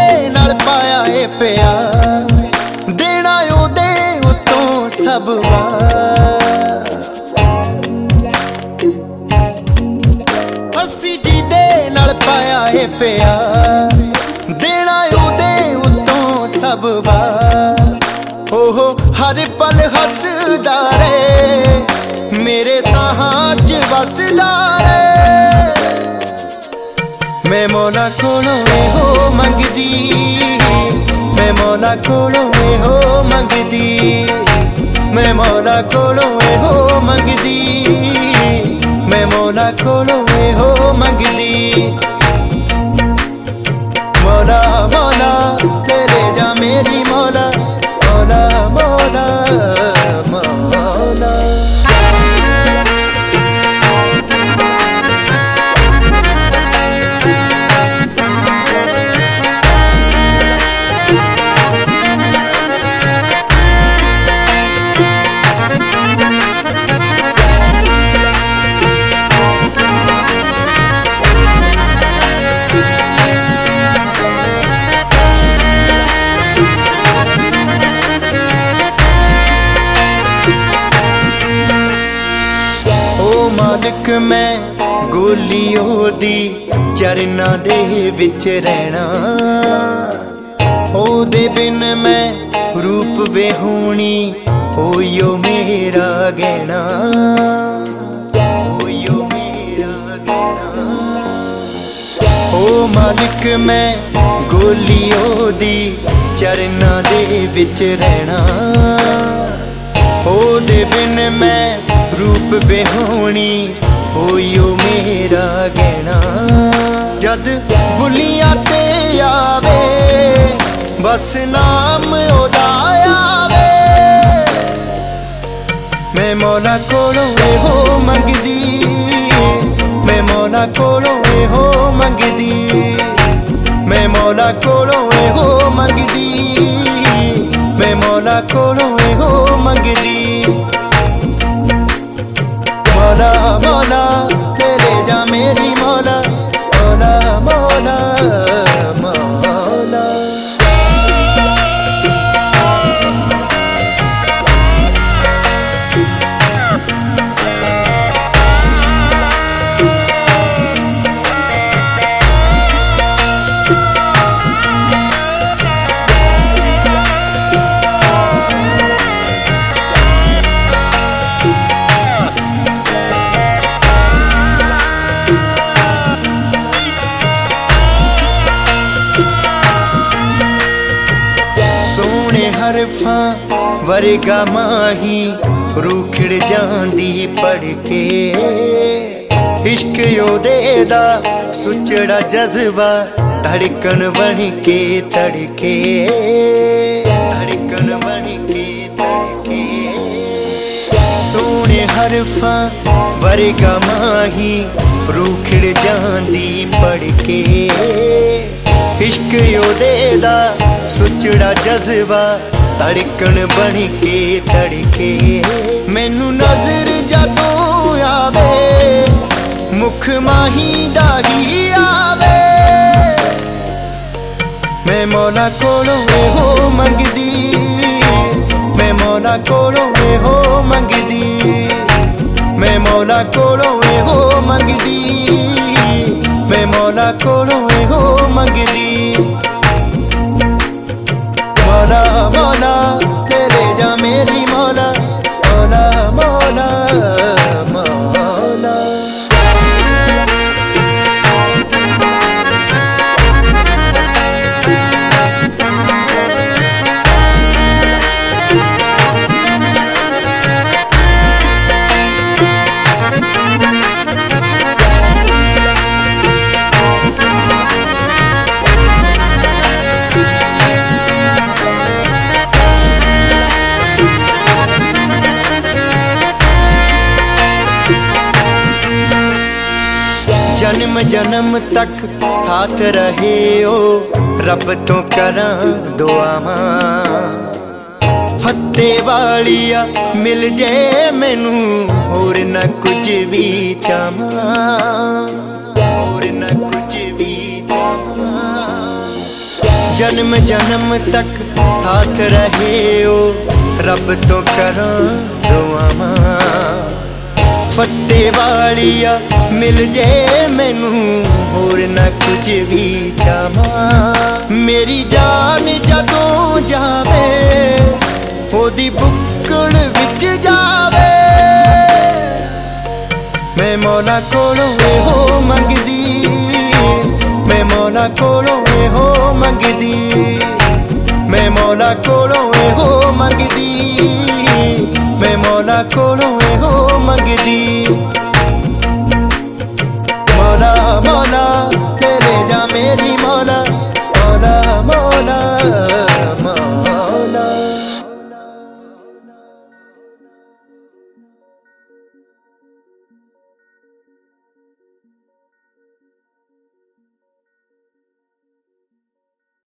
नाल पाया ए प्यार, देना ओदे उत्तों सब वार। अस्सी जिदे नाल पाया ए प्यार, देना ओदे उत्तों सब वार। ओहो हर पल हसदा रे, मेरे साहां च वसदा रे। मैं मौला कोलों हो मंगदी, मैं मौला कोलों हो मंगदी, मैं मौला कोलों हो मंगदी, मैं मौला कोलों हो मंगदी। मौला मौला तेरे जा मेरी मौला, मौला मौला मौला। मालिक मैं गोली ओदी चरना दे विच रहना, ओदे बिन मैं रूप बेहोनी, ओयो मेरा गहना, ओयो मेरा गहना। ओ मालिक मैं गोली ओदी चरना दे विच रहना, ओदे बिन मैं रूप बेहोनी, ओयो मेरा गहना। जद बुलियां ते आवे बस नाम ओदा आवे, मैं मौला कोलों हो मंगदी, मैं मौला कोलों हो मंगदी, मैं मौला कोलों हो मंगदी, मैं मौला कोलों हो मंगदी। मौला मौला तेरे जा मेरी मौला, मौला मौला मौला। हरफां वर्गा माही रूखड़ जांदी पढ़ के, इश्क ओदे दा सुचड़ा जज्बा धड़कन बन के तड़के, धड़कन बन के तड़के। सोने हरफां वर्गा माही रूखड़ जांदी पढ़ के, इश्क ओदे दा सुचड़ा जज्बा धड़कन बन के तड़के। मैनू नजर जदों आवे मुख माही दा ही आवे, मैं मौला कोलों हो मंगदी, मैं मौला कोलों हो मंगदी, मैं मौला कोलों हो मंगदी, मैं मौला कोलों हो मंगदी। मौला मौला तेरे जा मेरी मौला, मौला मौला मौला। जन्म जन्म तक साथ रहे ओ रब तो करा दुआवां, फत्ते वालिया मिल जे मैनू होर न कुछ भी चाहवां, होर न कुछ भी चाहवां। जन्म जन्म तक साथ रहे ओ रब तो करां दुआवां। फत्ते वालिया मिल जे मैनू होर ना कुछ भी चाहां। मेरी जान जदों जावे ओदी बुक्कड़ विच जावे, मैं मौला कोलों एहो मंगदी, मैं मौला कोलों एहो मंगदी, मैं मौला कोलों